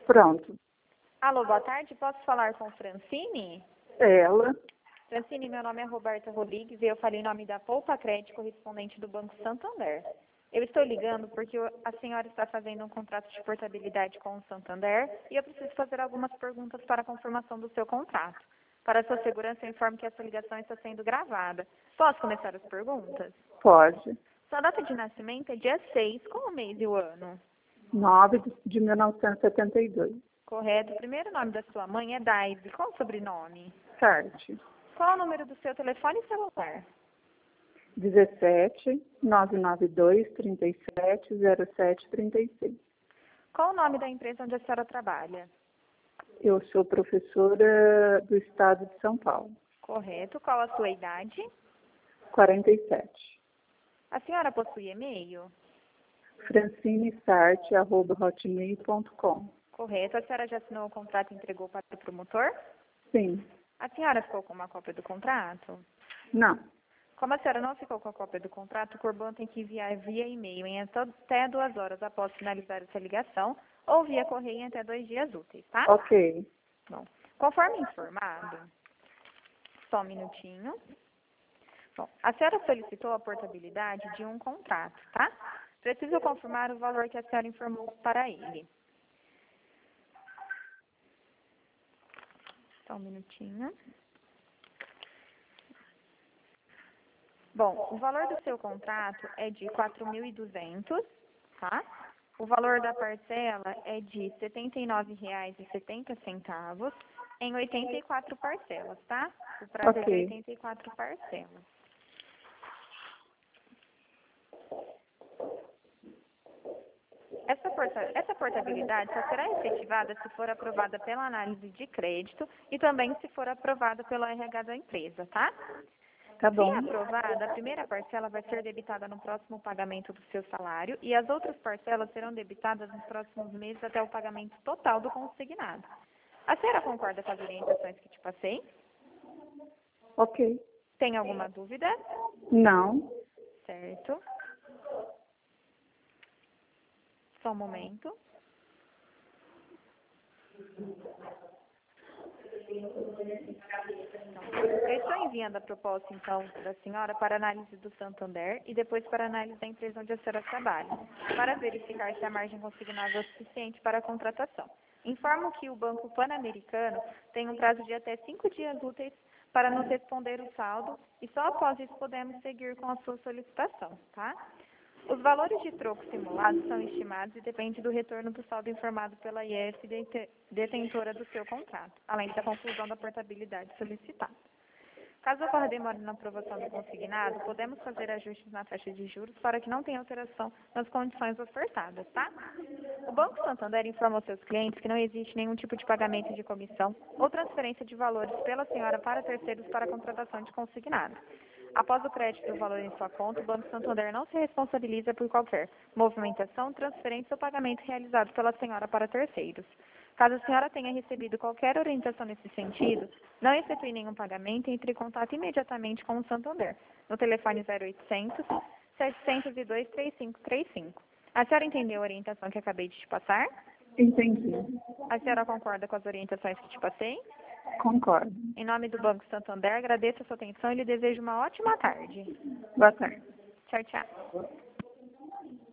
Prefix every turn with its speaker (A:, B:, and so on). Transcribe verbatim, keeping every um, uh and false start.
A: Pronto.
B: Alô, boa tarde. Posso falar com Francine?
A: Ela.
B: Francine, meu nome é Roberta Rodrigues e eu falei em nome da Poupa Crédito, correspondente do Banco Santander. Eu estou ligando porque a senhora está fazendo um contrato de portabilidade com o Santander e eu preciso fazer algumas perguntas para a confirmação do seu contrato. Para a sua segurança, eu informo que essa ligação está sendo gravada. Posso começar as perguntas?
A: Pode.
B: Sua data de nascimento é dia seis, qual o mês e o ano?
A: nove de mil novecentos e setenta e dois.
B: Correto. O primeiro nome da sua mãe é Daisy. Qual o sobrenome?
A: Sarte.
B: Qual o número do seu telefone celular?
A: dezessete, novecentos e noventa e dois, trinta e sete, zero sete, trinta e seis.
B: Qual o nome da empresa onde a senhora trabalha?
A: Eu sou professora do estado de São Paulo.
B: Correto. Qual a sua idade?
A: quarenta e sete.
B: A senhora possui e-mail?
A: francine sarte arroba hotmail ponto com.
B: Correto. A senhora já assinou o contrato e entregou para o promotor?
A: Sim.
B: A senhora ficou com uma cópia do contrato?
A: Não.
B: Como a senhora não ficou com a cópia do contrato, o Corban tem que enviar via e-mail em até duas horas após finalizar essa ligação ou via correio em até dois dias úteis, tá?
A: Ok.
B: Bom, conforme informado, só um minutinho. Bom, a senhora solicitou a portabilidade de um contrato, tá? Preciso confirmar o valor que a senhora informou para ele. Só um minutinho. Bom, o valor do seu contrato é de quatro mil e duzentos, tá? O valor da parcela é de setenta e nove reais e setenta centavos em oitenta e quatro parcelas, tá? O prazo é de
A: Ok.
B: oitenta e quatro parcelas. Essa, porta, essa portabilidade só será efetivada se for aprovada pela análise de crédito e também se for aprovada pelo R H da empresa, tá?
A: Tá
B: Se
A: bom.
B: aprovada, a primeira parcela vai ser debitada no próximo pagamento do seu salário e as outras parcelas serão debitadas nos próximos meses até o pagamento total do consignado. A senhora concorda com as orientações que te passei?
A: Ok.
B: Tem alguma dúvida?
A: Não.
B: Certo. Só um momento. Eu estou enviando a proposta, então, da senhora para análise do Santander e depois para análise da empresa onde a senhora trabalha, para verificar se a margem consignável é suficiente para a contratação. Informo que o Banco Pan-Americano tem um prazo de até cinco dias úteis para nos responder o saldo e só após isso podemos seguir com a sua solicitação, tá? Os valores de troco simulados são estimados e depende do retorno do saldo informado pela I E S detentora do seu contrato, além da conclusão da portabilidade solicitada. Caso ocorra demora na aprovação do consignado, podemos fazer ajustes na taxa de juros para que não tenha alteração nas condições ofertadas, tá? O Banco Santander informa aos seus clientes que não existe nenhum tipo de pagamento de comissão ou transferência de valores pela senhora para terceiros para a contratação de consignado. Após o crédito do valor em sua conta, o Banco Santander não se responsabiliza por qualquer movimentação, transferência ou pagamento realizado pela senhora para terceiros. Caso a senhora tenha recebido qualquer orientação nesse sentido, não efetue nenhum pagamento e entre em contato imediatamente com o Santander, no telefone zero oitocentos, setecentos e dois, trinta e cinco trinta e cinco. A senhora entendeu a orientação que acabei de te passar?
A: Entendi.
B: A senhora concorda com as orientações que te passei?
A: Concordo.
B: Em nome do Banco Santander, agradeço a sua atenção e lhe desejo uma ótima tarde.
A: Boa tarde.
B: Tchau, tchau.